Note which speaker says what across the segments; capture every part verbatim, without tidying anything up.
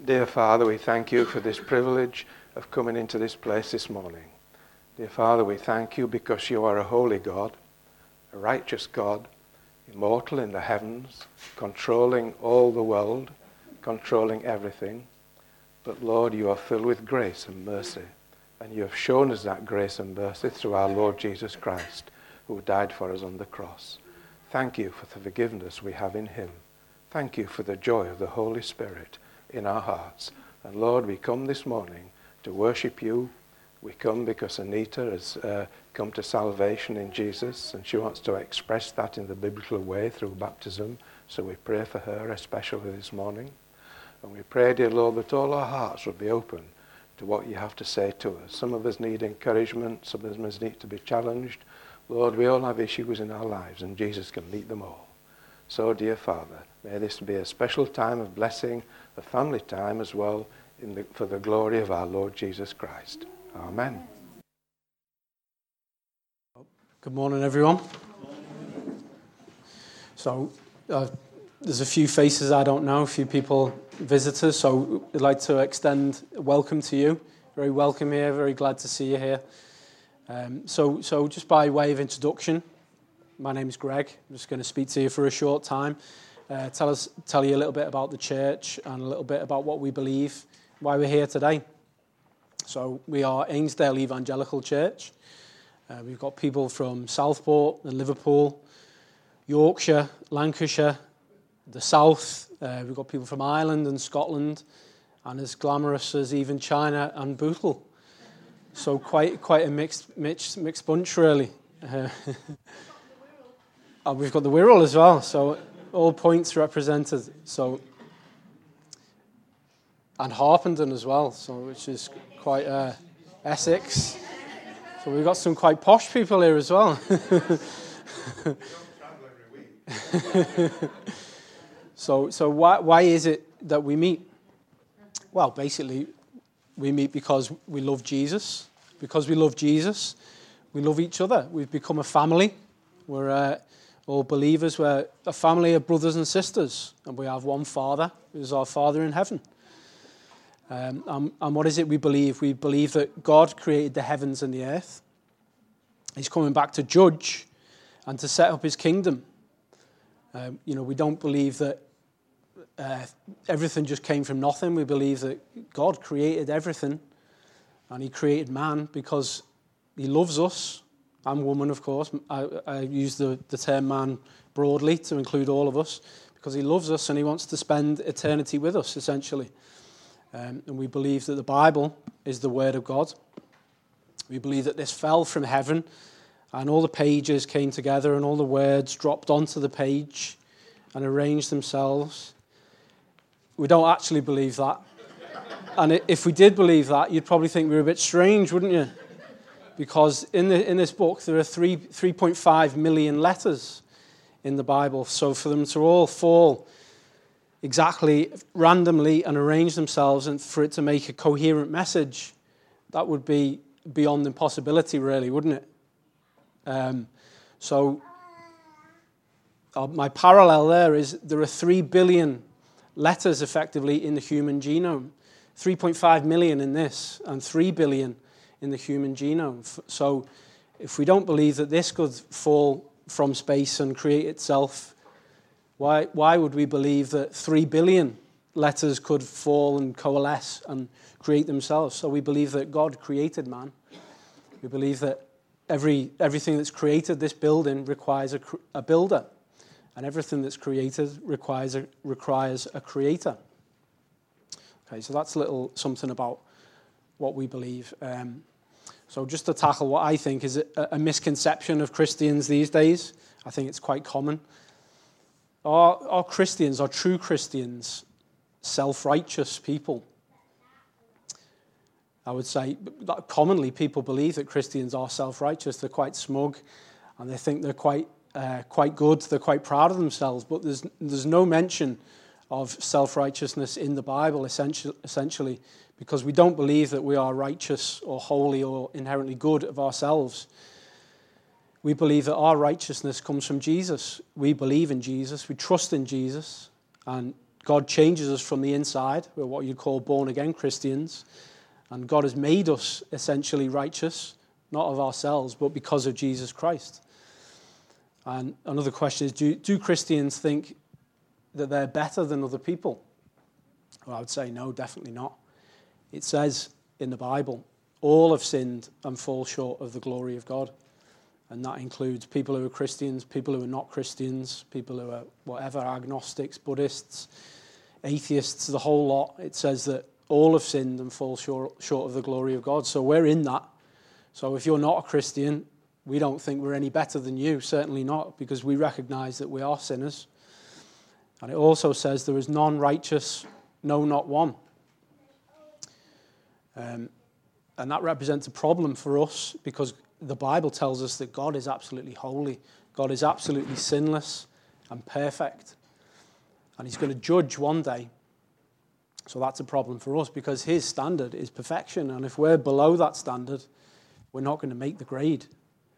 Speaker 1: Dear Father, we thank you for this privilege of coming into this place this morning. Dear Father, we thank you because you are a holy God, a righteous God, immortal in the heavens, controlling all the world, controlling everything. But Lord, you are filled with grace and mercy, and you have shown us that grace and mercy through our Lord Jesus Christ, who died for us on the cross. Thank you for the forgiveness we have in him. Thank you for the joy of the Holy Spirit in our hearts. And Lord, we come this morning to worship you. We come because Anita has uh, come to salvation in Jesus, and she wants to express that in the biblical way through baptism. So we pray for her especially this morning. And we pray, dear Lord, that all our hearts will be open to what you have to say to us. Some of us need encouragement. Some of us need to be challenged. Lord, we all have issues in our lives, and Jesus can meet them all. So, dear Father, may this be a special time of blessing, a family time as well, in the, for the glory of our Lord Jesus Christ. Amen.
Speaker 2: Good morning, everyone. So, uh, there's a few faces I don't know, a few people, visitors, so I'd like to extend a welcome to you. Very welcome here, very glad to see you here. Um, so, so just by way of introduction, my name's Greg. I'm just going to speak to you for a short time, uh, tell us, tell you a little bit about the church and a little bit about what we believe, why we're here today. So we are Ainsdale Evangelical Church. Uh, we've got people from Southport and Liverpool, Yorkshire, Lancashire, the South. Uh, we've got people from Ireland and Scotland, and as glamorous as even China and Bootle. So quite quite a mixed mixed, mixed bunch, really. Uh, and we've got the Wirral as well, so all points represented. So and Harpenden as well, so which is quite uh, Essex. So we've got some quite posh people here as well. so so why why is it that we meet? Well, basically, we meet because we love Jesus. Because we love Jesus, we love each other. We've become a family. We're uh, all believers. We're a family of brothers and sisters, and we have one Father, who's our Father in heaven. Um, and, and what is it we believe? We believe that God created the heavens and the earth. He's coming back to judge and to set up his kingdom. Um, you know, we don't believe that uh, everything just came from nothing. We believe that God created everything, and he created man because he loves us, and woman, of course. I, I use the, the term man broadly to include all of us, because he loves us and he wants to spend eternity with us, essentially. Um, and we believe that the Bible is the Word of God. We believe that this fell from heaven, and all the pages came together, and all the words dropped onto the page and arranged themselves. We don't actually believe that. And if we did believe that, you'd probably think we were a bit strange, wouldn't you? Because in the in this book, there are three, three point five million letters in the Bible. So for them to all fall exactly, randomly, and arrange themselves, and for it to make a coherent message, that would be beyond impossibility, really, wouldn't it? Um, so uh, my parallel there is there are three billion letters, effectively, in the human genome. three point five million in this, and three billion in the human genome. So if we don't believe that this could fall from space and create itself, why why would we believe that three billion letters could fall and coalesce and create themselves? So we believe that God created man. We believe that every everything that's created, this building, requires a, a builder, and everything that's created requires a, requires a creator. Okay, so that's a little something about what we believe. Um, so just to tackle what I think is a, a misconception of Christians these days, I think it's quite common. Are, are Christians, are true Christians, self-righteous people? I would say that commonly people believe that Christians are self-righteous. They're quite smug, and they think they're quite uh, quite good. They're quite proud of themselves. But there's there's no mention of self-righteousness in the Bible, essentially, essentially, because we don't believe that we are righteous or holy or inherently good of ourselves. We believe that our righteousness comes from Jesus. We believe in Jesus. We trust in Jesus. And God changes us from the inside. We're what you'd call born-again Christians. And God has made us essentially righteous, not of ourselves, but because of Jesus Christ. And another question is, do, do Christians think that they're better than other people? Well, I would say no, definitely not. It says in the Bible, all have sinned and fall short of the glory of God. And that includes people who are Christians, people who are not Christians, people who are whatever, agnostics, Buddhists, atheists, the whole lot. It says that all have sinned and fall short, short of the glory of God. So we're in that. So if you're not a Christian, we don't think we're any better than you, certainly not, because we recognize that we are sinners. And it also says there is none righteous, no, not one. Um, and that represents a problem for us because the Bible tells us that God is absolutely holy. God is absolutely sinless and perfect. And he's going to judge one day. So that's a problem for us because his standard is perfection. And if we're below that standard, we're not going to make the grade.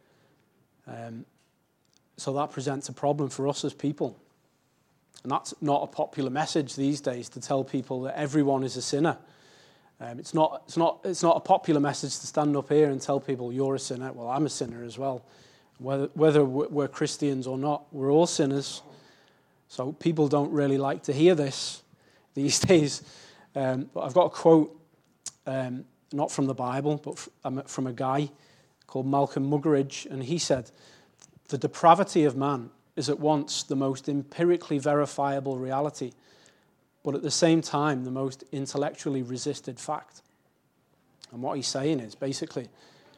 Speaker 2: Um, so that presents a problem for us as people. And that's not a popular message these days, to tell people that everyone is a sinner. Um, it's not, it's not, it's not a popular message to stand up here and tell people you're a sinner. Well, I'm a sinner as well. Whether, whether we're Christians or not, we're all sinners. So people don't really like to hear this these days. Um, but I've got a quote, um, not from the Bible, but from a guy called Malcolm Muggeridge, and he said, "The depravity of man is at once the most empirically verifiable reality, but at the same time, the most intellectually resisted fact." And what he's saying is basically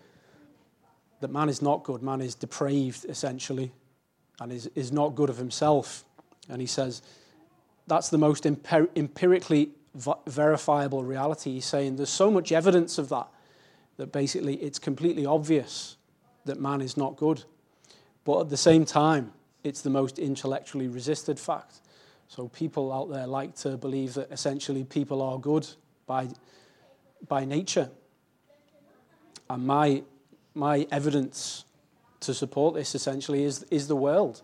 Speaker 2: that man is not good, man is depraved, essentially, and is, is not good of himself. And he says that's the most empir- empirically v- verifiable reality. He's saying there's so much evidence of that, that basically it's completely obvious that man is not good. But at the same time, it's the most intellectually resisted fact. So people out there like to believe that essentially people are good by, by nature. And my, my evidence to support this essentially is, is the world.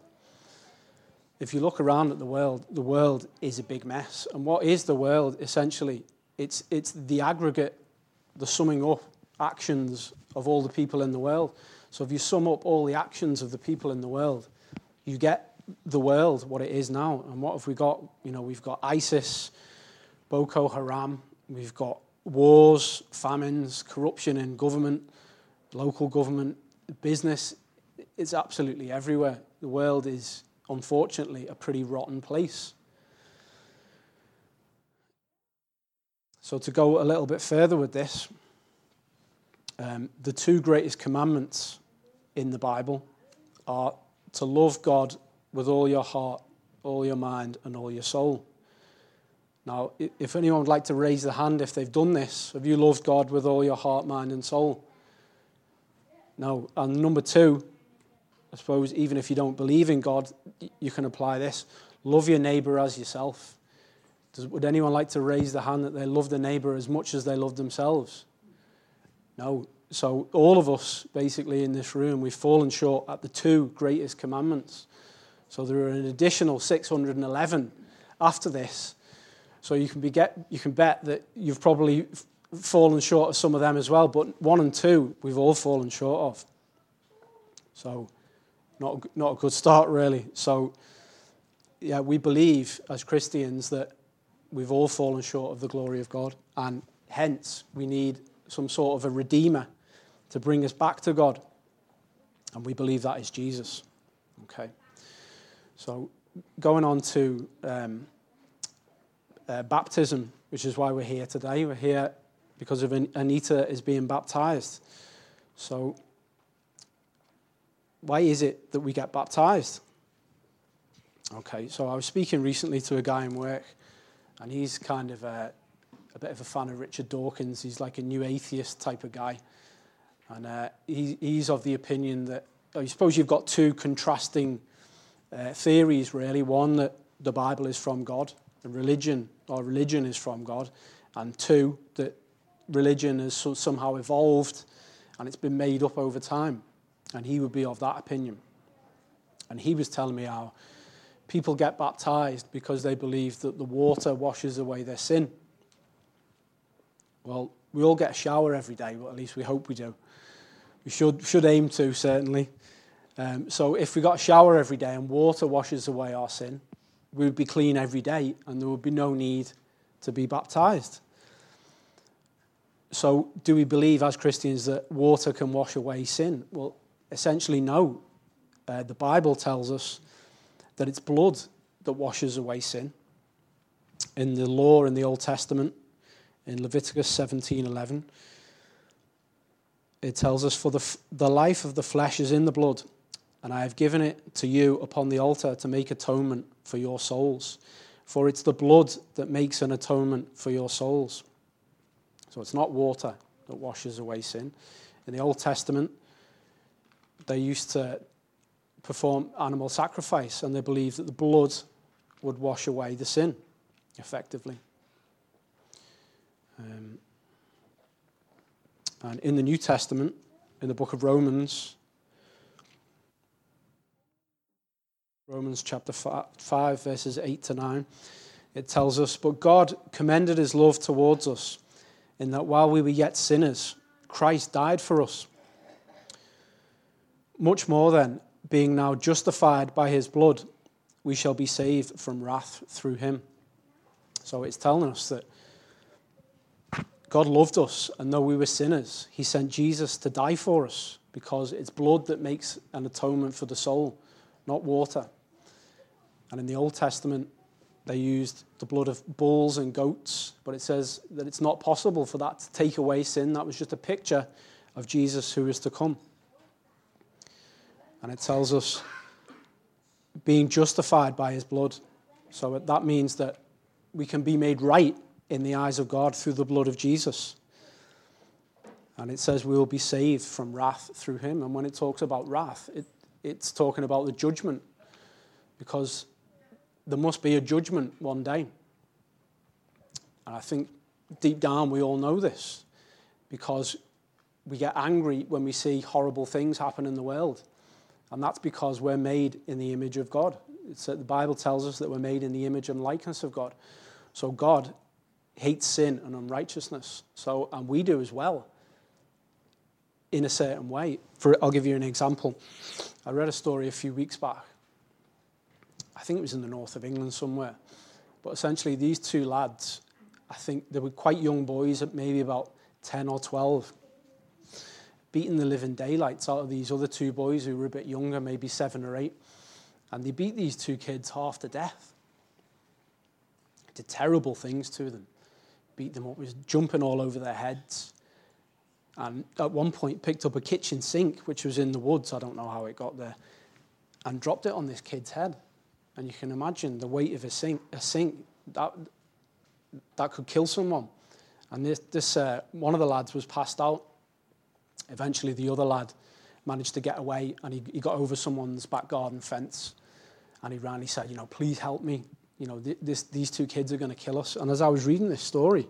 Speaker 2: If you look around at the world, the world is a big mess. And what is the world essentially? It's, it's the aggregate, the summing up actions of all the people in the world. So if you sum up all the actions of the people in the world, you get the world, what it is now. And what have we got? You know, we've got ISIS, Boko Haram, we've got wars, famines, corruption in government, local government, business. It's absolutely everywhere. The world is, unfortunately, a pretty rotten place. So to go a little bit further with this, um, the two greatest commandments in the Bible are to love God with all your heart, all your mind, and all your soul. Now, if anyone would like to raise their hand if they've done this, have you loved God with all your heart, mind, and soul? No. And number two, I suppose even if you don't believe in God, you can apply this. Love your neighbour as yourself. Does, would anyone like to raise their hand that they love their neighbour as much as they love themselves? No. So all of us, basically, in this room, we've fallen short at the two greatest commandments. So there are an additional six hundred eleven after this. So you can, be get, you can bet that you've probably fallen short of some of them as well. But one and two, we've all fallen short of. So not, not a good start, really. So, yeah, we believe as Christians that we've all fallen short of the glory of God. And hence, we need some sort of a redeemer to bring us back to God. And we believe that is Jesus. Okay. So going on to um, uh, baptism, which is why we're here today. We're here because of An- Anita is being baptized. So why is it that we get baptized? Okay, so I was speaking recently to a guy in work, and he's kind of a, a bit of a fan of Richard Dawkins. He's like a new atheist type of guy. And uh, he, he's of the opinion that, I suppose you've got two contrasting uh, theories, really. One, that the Bible is from God, and religion, or religion is from God. And two, that religion has so, somehow evolved, and it's been made up over time. And he would be of that opinion. And he was telling me how people get baptized because they believe that the water washes away their sin. Well, we all get a shower every day, but at least we hope we do. We should should aim to, certainly. Um, so if we got a shower every day and water washes away our sin, we would be clean every day and there would be no need to be baptized. So do we believe as Christians that water can wash away sin? Well, essentially no. Uh, the Bible tells us that it's blood that washes away sin. In the law in the Old Testament, in Leviticus seventeen eleven, it tells us, "For the, f- the life of the flesh is in the blood, and I have given it to you upon the altar to make atonement for your souls. For it's the blood that makes an atonement for your souls." So it's not water that washes away sin. In the Old Testament, they used to perform animal sacrifice, and they believed that the blood would wash away the sin, effectively. Um, and in the New Testament, in the book of Romans, Romans chapter five, verses eight to nine, it tells us, "But God commended his love towards us, in that while we were yet sinners, Christ died for us. Much more then, being now justified by his blood, we shall be saved from wrath through him." So it's telling us that God loved us, and though we were sinners, he sent Jesus to die for us, because it's blood that makes an atonement for the soul, not water. And in the Old Testament, they used the blood of bulls and goats, but it says that it's not possible for that to take away sin. That was just a picture of Jesus who is to come. And it tells us being justified by his blood. So that means that we can be made right in the eyes of God through the blood of Jesus. And it says we will be saved from wrath through him. And when it talks about wrath, it, it's talking about the judgment, because there must be a judgment one day. And I think deep down we all know this, because we get angry when we see horrible things happen in the world. And that's because we're made in the image of God. It's, the Bible tells us that we're made in the image and likeness of God. So God hates sin and unrighteousness. So, and we do as well, in a certain way. For, I'll give you an example. I read a story a few weeks back. I think it was in the north of England somewhere. But essentially these two lads, I think they were quite young boys, at maybe about ten or twelve, beating the living daylights out of these other two boys who were a bit younger, maybe seven or eight. And they beat these two kids half to death. Did terrible things to them. Beat them up, was jumping all over their heads. And at one point picked up a kitchen sink, which was in the woods, I don't know how it got there, and dropped it on this kid's head. And you can imagine the weight of a sink, a sink that, that could kill someone. And this, this uh, one of the lads was passed out. Eventually the other lad managed to get away, and he, he got over someone's back garden fence. And he ran, he said, you know, please help me. You know, th- this, these two kids are going to kill us. And as I was reading this story,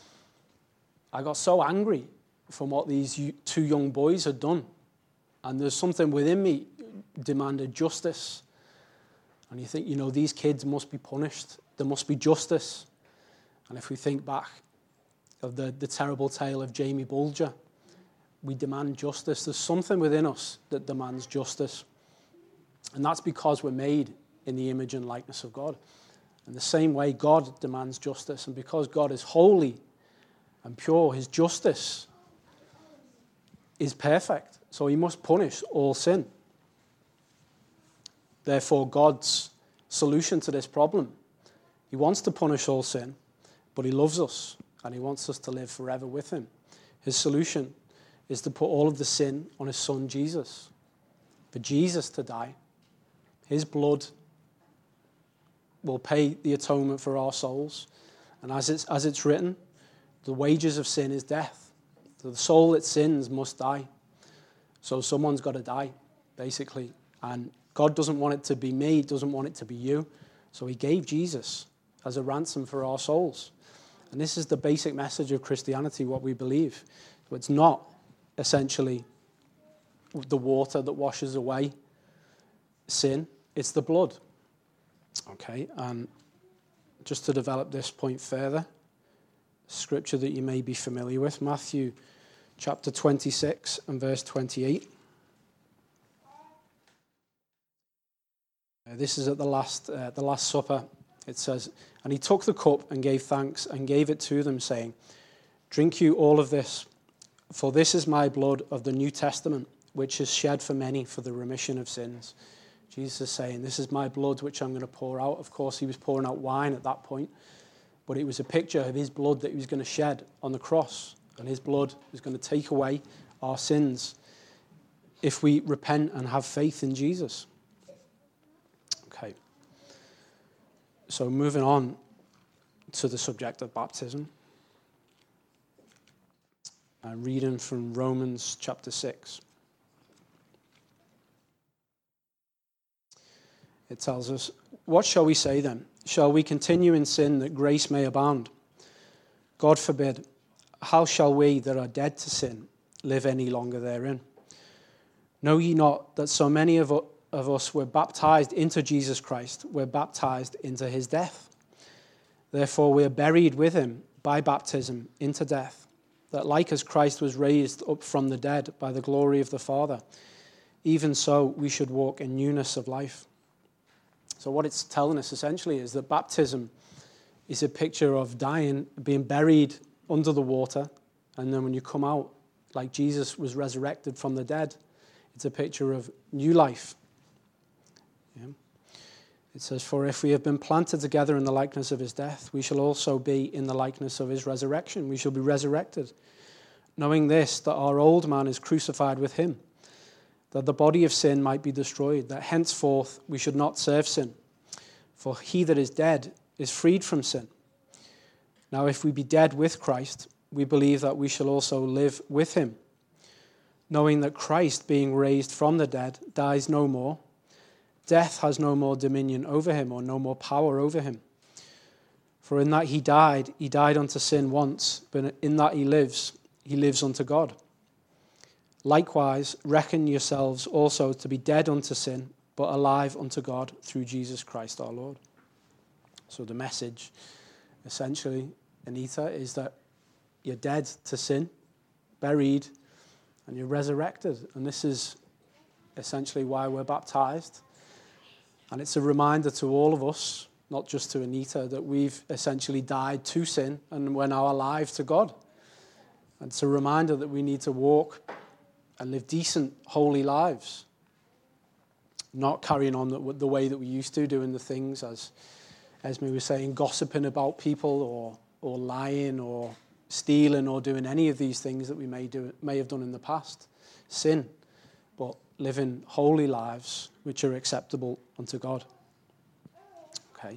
Speaker 2: I got so angry from what these two young boys had done. And there's something within me demanded justice. And you think, you know, these kids must be punished. There must be justice. And if we think back of the, the terrible tale of Jamie Bulger, we demand justice. There's something within us that demands justice. And that's because we're made in the image and likeness of God. In the same way, God demands justice. And because God is holy and pure, his justice is perfect. So he must punish all sin. Therefore, God's solution to this problem, he wants to punish all sin, but he loves us and he wants us to live forever with him. His solution is to put all of the sin on his son Jesus, for Jesus to die. His blood will pay the atonement for our souls. And as it's, as it's written, the wages of sin is death. So the soul that sins must die. So someone's got to die, basically. And God doesn't want it to be me, doesn't want it to be you. So he gave Jesus as a ransom for our souls. And this is the basic message of Christianity, what we believe. So it's not essentially the water that washes away sin, it's the blood. Okay, and just to develop this point further, scripture that you may be familiar with, Matthew chapter twenty-six and verse twenty-eight. Uh, this is at the last, uh, the Last Supper. It says, "And he took the cup and gave thanks and gave it to them, saying, 'Drink you all of this, for this is my blood of the New Testament, which is shed for many for the remission of sins.'" Jesus is saying, this is my blood which I'm going to pour out. Of course, he was pouring out wine at that point, but it was a picture of his blood that he was going to shed on the cross, and his blood was going to take away our sins if we repent and have faith in Jesus. Okay. So moving on to the subject of baptism. I'm reading from Romans chapter six. It tells us, "What shall we say then? Shall we continue in sin that grace may abound? God forbid. How shall we that are dead to sin live any longer therein? Know ye not that so many of of us were baptized into Jesus Christ, were baptized into his death? Therefore we are buried with him by baptism into death, that like as Christ was raised up from the dead by the glory of the Father, even so we should walk in newness of life." So what it's telling us essentially is that baptism is a picture of dying, being buried under the water, and then when you come out, like Jesus was resurrected from the dead, it's a picture of new life. Yeah. It says, "For if we have been planted together in the likeness of his death, we shall also be in the likeness of his resurrection. We shall be resurrected. Knowing this, that our old man is crucified with him, that the body of sin might be destroyed, that henceforth we should not serve sin. For he that is dead is freed from sin. Now if we be dead with Christ, we believe that we shall also live with him, knowing that Christ, being raised from the dead, dies no more. Death has no more dominion over him, or no more power over him. For in that he died, he died unto sin once, but in that he lives, he lives unto God. Likewise, reckon yourselves also to be dead unto sin, but alive unto God through Jesus Christ our Lord." So the message, essentially, Anita, is that you're dead to sin, buried, and you're resurrected. And this is essentially why we're baptized. And it's a reminder to all of us, not just to Anita, that we've essentially died to sin and we're now alive to God. And it's a reminder that we need to walk and live decent, holy lives, not carrying on the, the way that we used to, doing the things, as Esme was saying, gossiping about people, or or lying, or stealing, or doing any of these things that we may do may have done in the past. Sin, but living holy lives which are acceptable unto God. Okay.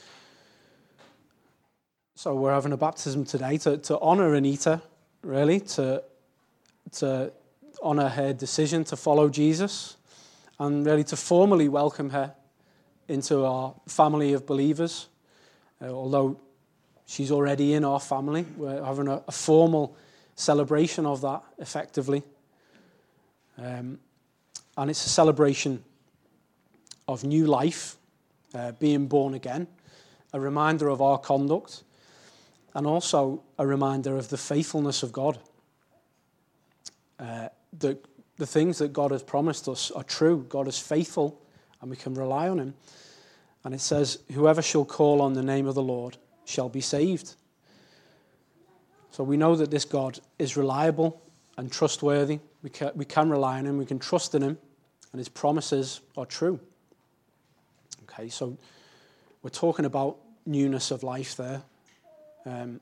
Speaker 2: So we're having a baptism today to, to honor Anita, really, to to honor her decision to follow Jesus, and really to formally welcome her into our family of believers. Uh, although she's already in our family, we're having a, a formal celebration of that, effectively. Um, and it's a celebration of new life, uh, being born again, a reminder of our conduct, and also a reminder of the faithfulness of God. Uh, the, the things that God has promised us are true. God is faithful, and we can rely on him. And it says, whoever shall call on the name of the Lord shall be saved. So we know that this God is reliable and trustworthy. We can, we can rely on him, we can trust in him, and his promises are true. Okay, so we're talking about newness of life there. Um,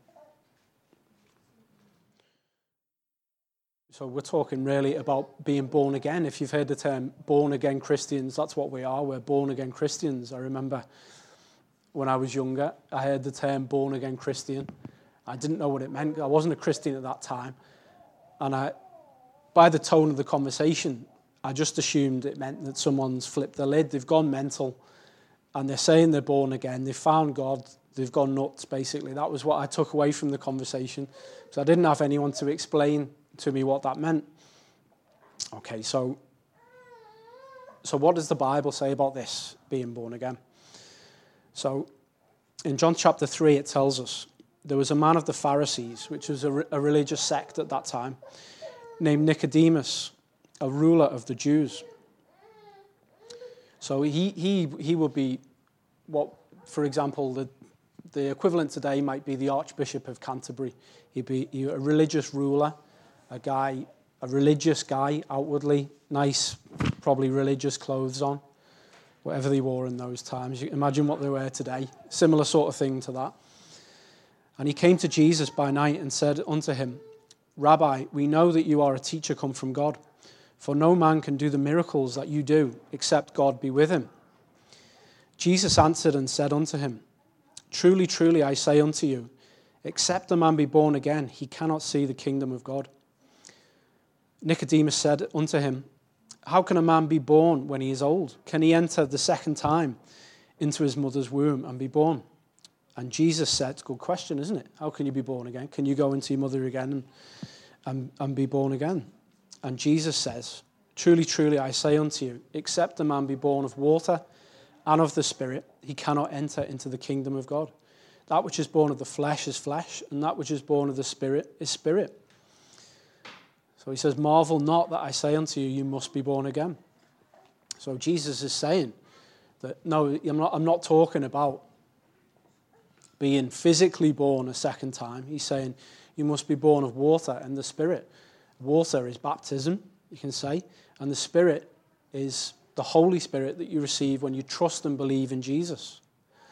Speaker 2: so we're talking really about being born again. If you've heard the term born again Christians, that's what we are. We're born again Christians. I remember when I was younger, I heard the term born again Christian. I didn't know what it meant. I wasn't a Christian at that time. And I, by the tone of the conversation, I just assumed it meant that someone's flipped the lid, they've gone mental, and they're saying they're born again, they've found God, they've gone nuts, basically. That was what I took away from the conversation, because I didn't have anyone to explain to me what that meant. Okay, so, so what does the Bible say about this, being born again? So in John chapter three, it tells us, there was a man of the Pharisees, which was a, re- a religious sect at that time, named Nicodemus, a ruler of the Jews. So he he he would be what, for example, the the equivalent today might be the Archbishop of Canterbury. He'd be a religious ruler, a guy, a religious guy outwardly, nice, probably religious clothes on, whatever they wore in those times. You can imagine what they wear today. Similar sort of thing to that. And he came to Jesus by night and said unto him, Rabbi, we know that you are a teacher come from God, for no man can do the miracles that you do, except God be with him. Jesus answered and said unto him, Truly, truly, I say unto you, except a man be born again, he cannot see the kingdom of God. Nicodemus said unto him, How can a man be born when he is old? Can he enter the second time into his mother's womb and be born? And Jesus said, good question, isn't it? How can you be born again? Can you go into your mother again and, and, and be born again? And Jesus says, Truly, truly, I say unto you, except a man be born of water and of the Spirit, he cannot enter into the kingdom of God. That which is born of the flesh is flesh, and that which is born of the Spirit is spirit. So he says, Marvel not that I say unto you, you must be born again. So Jesus is saying that, no, I'm not, I'm not talking about being physically born a second time. He's saying you must be born of water and the Spirit. Water is baptism, you can say, and the Spirit is the Holy Spirit that you receive when you trust and believe in Jesus.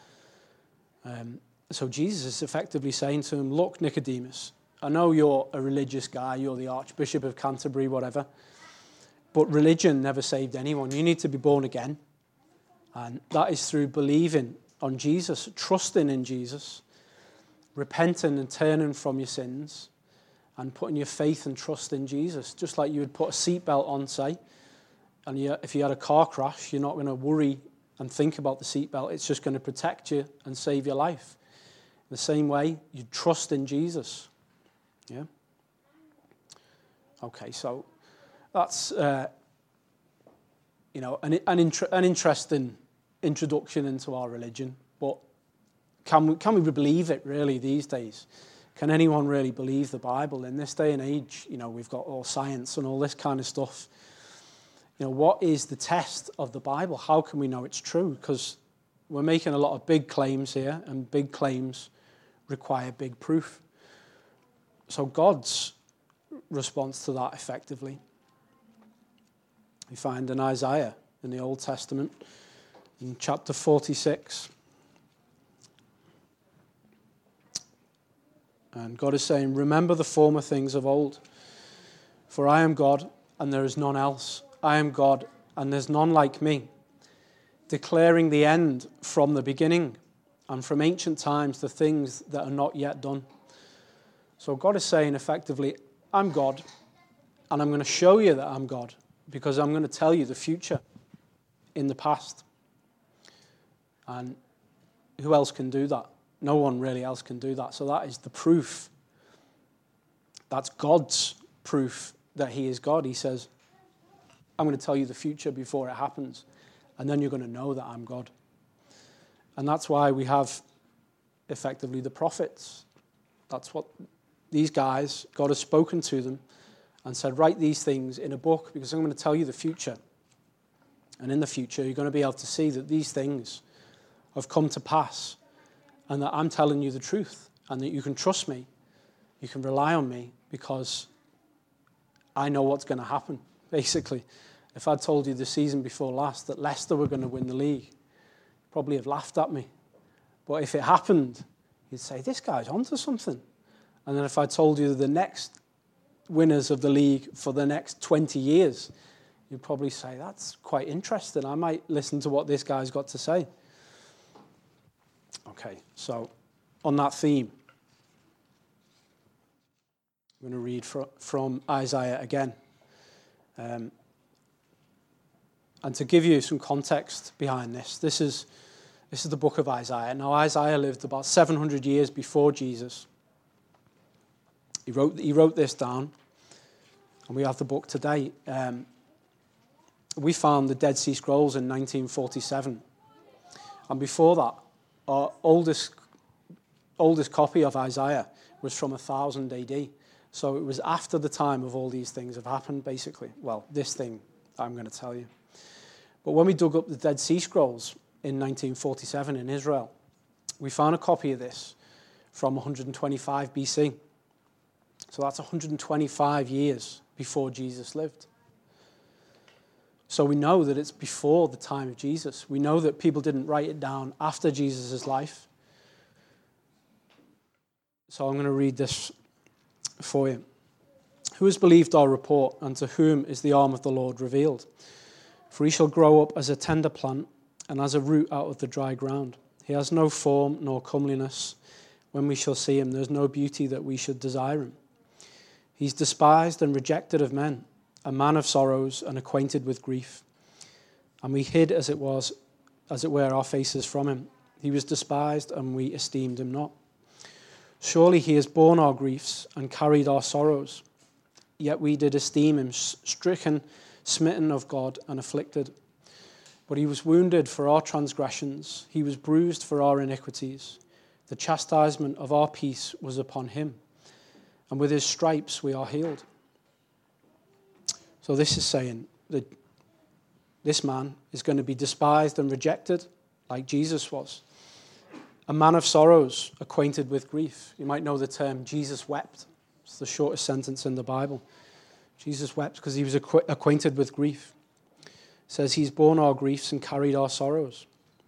Speaker 2: Um, so Jesus is effectively saying to him, look, Nicodemus, I know you're a religious guy, you're the Archbishop of Canterbury, whatever, but religion never saved anyone. You need to be born again, and that is through believing on Jesus, trusting in Jesus, repenting and turning from your sins, and putting your faith and trust in Jesus. Just like you would put a seatbelt on, say, and you, if you had a car crash, you're not going to worry and think about the seatbelt. It's just going to protect you and save your life. The same way, you trust in Jesus. Yeah? Okay, so that's, uh, you know, an, an, inter- an interesting introduction into our religion, but can we, can we believe it really these days? Can anyone really believe the Bible in this day and age? You know, we've got all science and all this kind of stuff. You know, what is the test of the Bible? How can we know it's true? Because we're making a lot of big claims here, and big claims require big proof. So God's response to that effectively, we find in Isaiah in the Old Testament, in chapter forty-six. And God is saying, remember the former things of old, for I am God and there is none else. I am God and there's none like me, declaring the end from the beginning and from ancient times the things that are not yet done. So God is saying effectively, I'm God, and I'm going to show you that I'm God, because I'm going to tell you the future in the past. And who else can do that? No one really else can do that. So that is the proof. That's God's proof that he is God. He says, I'm going to tell you the future before it happens, and then you're going to know that I'm God. And that's why we have effectively the prophets. That's what these guys, God has spoken to them and said, write these things in a book, because I'm going to tell you the future. And in the future, you're going to be able to see that these things have come to pass, and that I'm telling you the truth, and that you can trust me, you can rely on me, because I know what's going to happen, basically. If I'd told you the season before last that Leicester were going to win the league, you'd probably have laughed at me. But if it happened, you'd say, this guy's onto something. And then if I told you the next winners of the league for the next twenty years, you'd probably say, that's quite interesting. I might listen to what this guy's got to say. Okay, so on that theme, I'm going to read fr- from Isaiah again. Um, and to give you some context behind this, this is, this is the book of Isaiah. Now, Isaiah lived about seven hundred years before Jesus. He wrote, he wrote this down, and we have the book today. Um, we found the Dead Sea Scrolls in nineteen forty-seven. And before that, our oldest oldest copy of Isaiah was from one thousand A D. So it was after the time of all these things have happened, basically. Well, this thing I'm going to tell you. But when we dug up the Dead Sea Scrolls in nineteen forty-seven in Israel, we found a copy of this from one hundred twenty-five B C. So that's one hundred twenty-five years before Jesus lived. So we know that it's before the time of Jesus. We know that people didn't write it down after Jesus' life. So I'm going to read this for you. Who has believed our report, and to whom is the arm of the Lord revealed? For he shall grow up as a tender plant, and as a root out of the dry ground. He has no form nor comeliness. When we shall see him, there is no beauty that we should desire him. He's despised and rejected of men, a man of sorrows and acquainted with grief. And we hid, as it was, as it were, our faces from him. He was despised, and we esteemed him not. Surely he has borne our griefs and carried our sorrows. Yet we did esteem him stricken, smitten of God, and afflicted. But he was wounded for our transgressions. He was bruised for our iniquities. The chastisement of our peace was upon him, and with his stripes we are healed. So this is saying that this man is going to be despised and rejected like Jesus was. A man of sorrows, acquainted with grief. You might know the term Jesus wept. It's the shortest sentence in the Bible. Jesus wept because he was acqu- acquainted with grief. It says he's borne our griefs and carried our sorrows.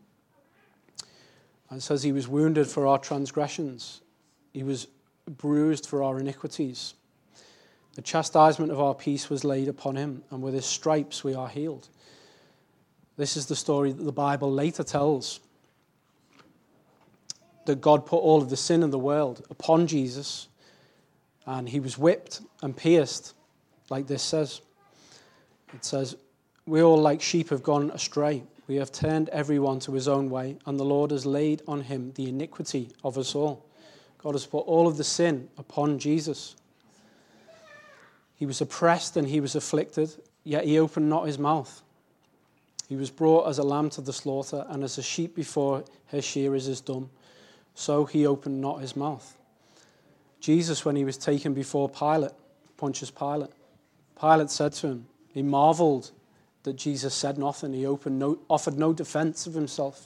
Speaker 2: And it says he was wounded for our transgressions. He was bruised for our iniquities. The chastisement of our peace was laid upon him, and with his stripes we are healed. This is the story that the Bible later tells, that God put all of the sin in the world upon Jesus, and he was whipped and pierced, like this says. It says, we all like sheep have gone astray. We have turned everyone to his own way, and the Lord has laid on him the iniquity of us all. God has put all of the sin upon Jesus. He was oppressed and he was afflicted, yet he opened not his mouth. He was brought as a lamb to the slaughter, and as a sheep before her shearers is dumb, so he opened not his mouth. Jesus, when he was taken before Pilate, Pontius Pilate, Pilate said to him, he marveled that Jesus said nothing. He opened no, offered no defense of himself.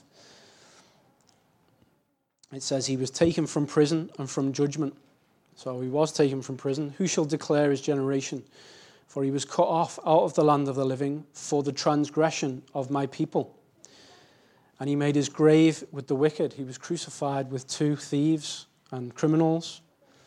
Speaker 2: It says he was taken from prison and from judgment. So he was taken from prison. Who shall declare his generation? For he was cut off out of the land of the living for the transgression of my people. And he made his grave with the wicked. He was crucified with two thieves and criminals.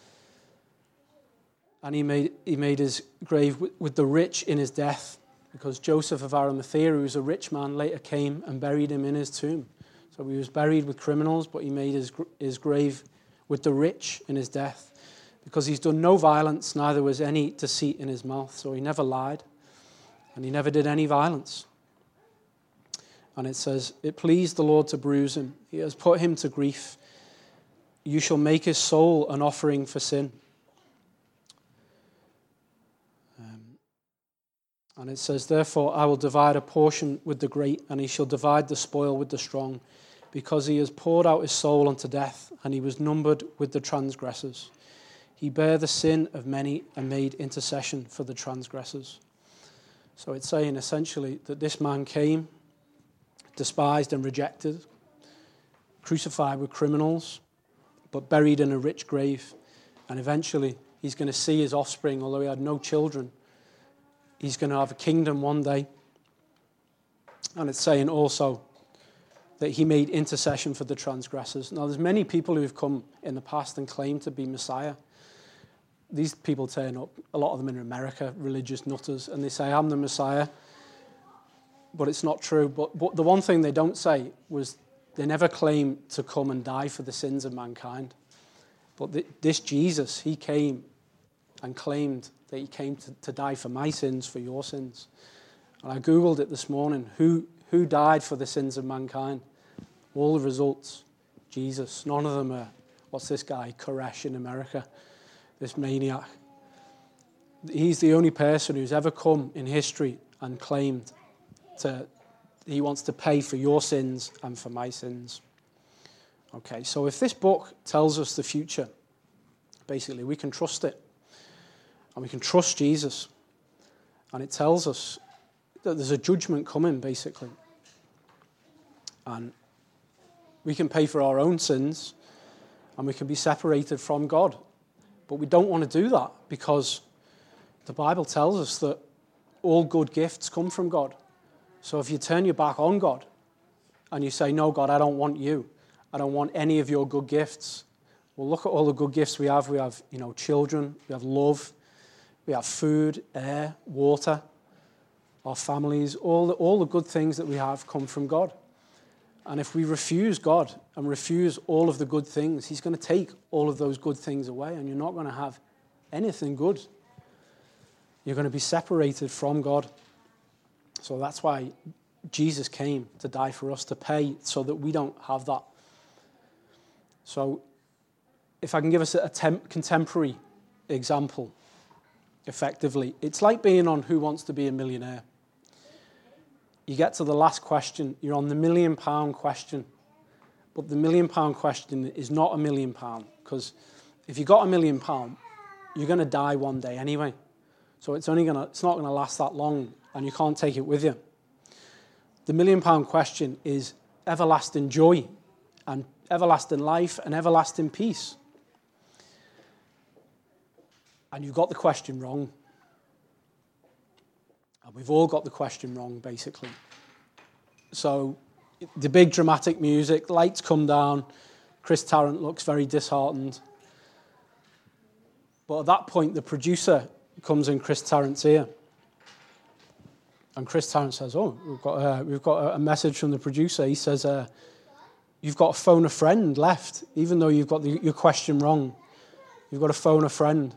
Speaker 2: And he made, he made his grave with, with the rich in his death, because Joseph of Arimathea, who was a rich man, later came and buried him in his tomb. So he was buried with criminals, but he made his, his grave with the rich in his death, because he's done no violence, neither was any deceit in his mouth. So he never lied, and he never did any violence. And it says, it pleased the Lord to bruise him. He has put him to grief. You shall make his soul an offering for sin. Um, and it says, therefore I will divide a portion with the great, and he shall divide the spoil with the strong, because he has poured out his soul unto death, and he was numbered with the transgressors. He bare the sin of many and made intercession for the transgressors. So it's saying essentially that this man came, despised and rejected, crucified with criminals, but buried in a rich grave. And eventually he's going to see his offspring, although he had no children. He's going to have a kingdom one day. And it's saying also that he made intercession for the transgressors. Now, there's many people who have come in the past and claimed to be Messiah. These people turn up, a lot of them in America, religious nutters, and they say, I'm the Messiah. But it's not true. But, but the one thing they don't say was they never claim to come and die for the sins of mankind. But the, this Jesus, he came and claimed that he came to, to die for my sins, for your sins. And I Googled it this morning. Who, who died for the sins of mankind? All the results, Jesus. None of them are, what's this guy, Koresh in America, this maniac. He's the only person who's ever come in history and claimed to, he wants to pay for your sins and for my sins. Okay, so if this book tells us the future, basically we can trust it. And we can trust Jesus. And it tells us that there's a judgment coming, basically. And we can pay for our own sins, and we can be separated from God. But we don't want to do that, because the Bible tells us that all good gifts come from God. So if you turn your back on God, and you say, no, God, I don't want you. I don't want any of your good gifts. Well, look at all the good gifts we have. We have, you know, children. We have love. We have food, air, water, our families. All the, all the good things that we have come from God. And if we refuse God and refuse all of the good things, he's going to take all of those good things away, and you're not going to have anything good. You're going to be separated from God. So that's why Jesus came to die for us, to pay so that we don't have that. So if I can give us a temp- contemporary example, effectively, it's like being on Who Wants to Be a Millionaire. You get to the last question, you're on the million pound question. But the million pound question is not a million pound, because if you got a million pound, you're going to die one day anyway. So it's only going to, it's not going to last that long, and you can't take it with you. The million pound question is everlasting joy and everlasting life and everlasting peace. And you got the question wrong. And we've all got the question wrong, basically. So the big dramatic music, lights come down, Chris Tarrant looks very disheartened. But at that point, the producer comes in Chris Tarrant's ear. And Chris Tarrant says, oh, we've got, uh, we've got a message from the producer. He says, uh, you've got to phone a friend left, even though you've got the, your question wrong. You've got to phone a friend.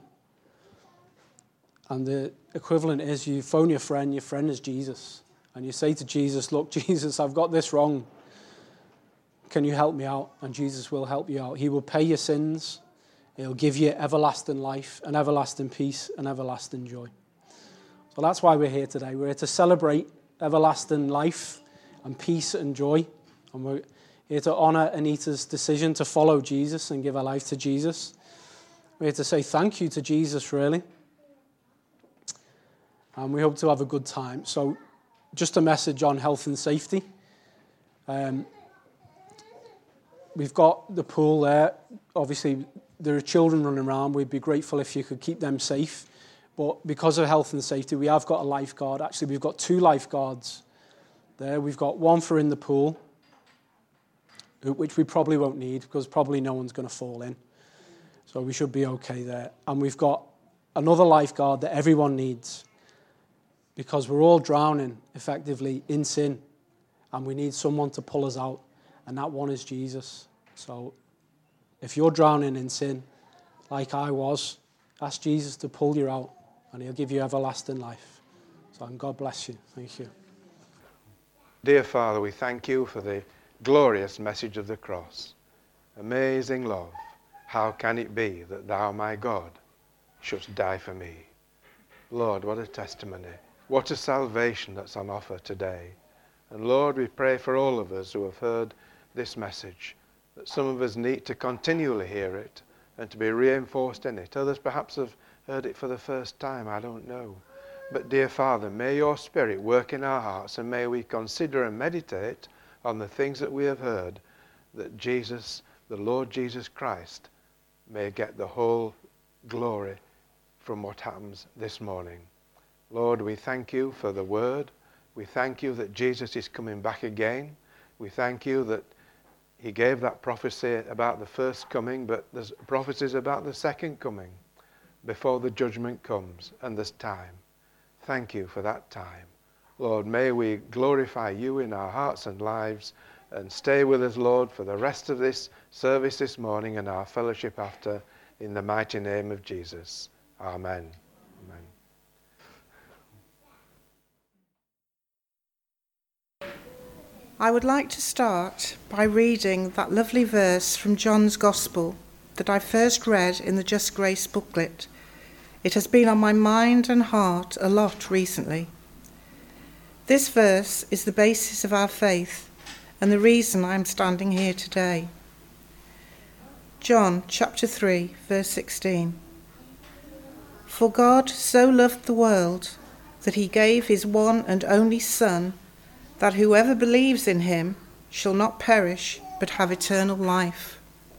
Speaker 2: And the equivalent is you phone your friend, your friend is Jesus. And you say to Jesus, look, Jesus, I've got this wrong. Can you help me out? And Jesus will help you out. He will pay your sins. He'll give you everlasting life and everlasting peace and everlasting joy. So that's why we're here today. We're here to celebrate everlasting life and peace and joy. And we're here to honor Anita's decision to follow Jesus and give her life to Jesus. We're here to say thank you to Jesus, really. And we hope to have a good time. So just a message on health and safety. Um, we've got the pool there. Obviously, there are children running around. We'd be grateful if you could keep them safe. But because of health and safety, we have got a lifeguard. Actually, we've got two lifeguards there. We've got one for in the pool, which we probably won't need because probably no one's going to fall in. So we should be okay there. And we've got another lifeguard that everyone needs, because we're all drowning, effectively, in sin. And we need someone to pull us out. And that one is Jesus. So if you're drowning in sin, like I was, ask Jesus to pull you out. And he'll give you everlasting life. So God bless you. Thank you.
Speaker 1: Dear Father, we thank you for the glorious message of the cross. Amazing love. How can it be that thou, my God, shouldst die for me? Lord, what a testimony. What a salvation that's on offer today. And Lord, we pray for all of us who have heard this message, that some of us need to continually hear it and to be reinforced in it. Others perhaps have heard it for the first time, I don't know. But dear Father, may your Spirit work in our hearts, and may we consider and meditate on the things that we have heard, that Jesus, the Lord Jesus Christ, may get the whole glory from what happens this morning. Lord, we thank you for the word. We thank you that Jesus is coming back again. We thank you that he gave that prophecy about the first coming, but there's prophecies about the second coming before the judgment comes, and there's time. Thank you for that time. Lord, may we glorify you in our hearts and lives, and stay with us, Lord, for the rest of this service this morning and our fellowship after, in the mighty name of Jesus. Amen. Amen.
Speaker 3: I would like to start by reading that lovely verse from John's Gospel that I first read in the Just Grace booklet. It has been on my mind and heart a lot recently. This verse is the basis of our faith and the reason I'm standing here today. John chapter three, verse sixteen. For God so loved the world that he gave his one and only Son, that whoever believes in him shall not perish but have eternal life.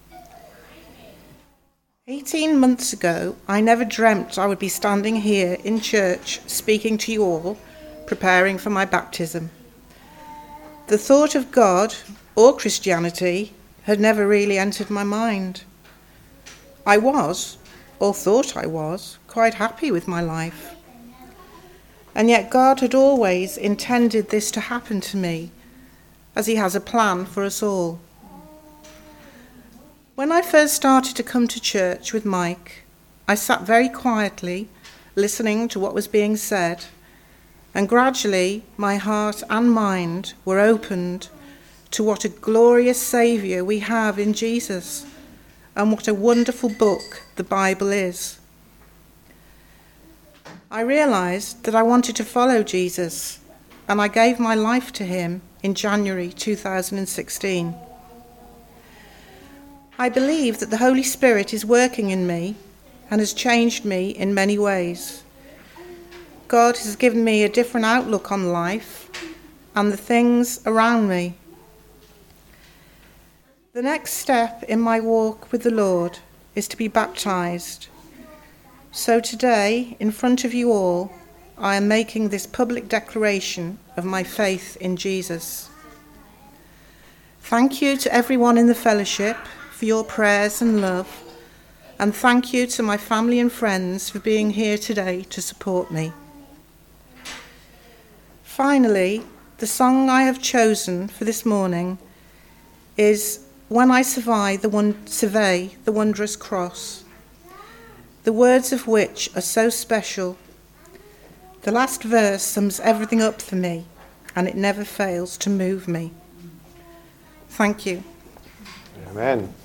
Speaker 3: Eighteen months ago, I never dreamt I would be standing here in church speaking to you all, preparing for my baptism. The thought of God or Christianity had never really entered my mind. I was, or thought I was, quite happy with my life. And yet God had always intended this to happen to me, as he has a plan for us all. When I first started to come to church with Mike, I sat very quietly, listening to what was being said, and gradually my heart and mind were opened to what a glorious Saviour we have in Jesus, and what a wonderful book the Bible is. I realised that I wanted to follow Jesus, and I gave my life to him in January two thousand sixteen. I believe that the Holy Spirit is working in me and has changed me in many ways. God has given me a different outlook on life and the things around me. The next step in my walk with the Lord is to be baptised. So today, in front of you all, I am making this public declaration of my faith in Jesus. Thank you to everyone in the fellowship for your prayers and love, and thank you to my family and friends for being here today to support me. Finally, the song I have chosen for this morning is When I Survey the, Won- Survey the Wondrous Cross, the words of which are so special. The last verse sums everything up for me, and it never fails to move me. Thank you.
Speaker 1: Amen.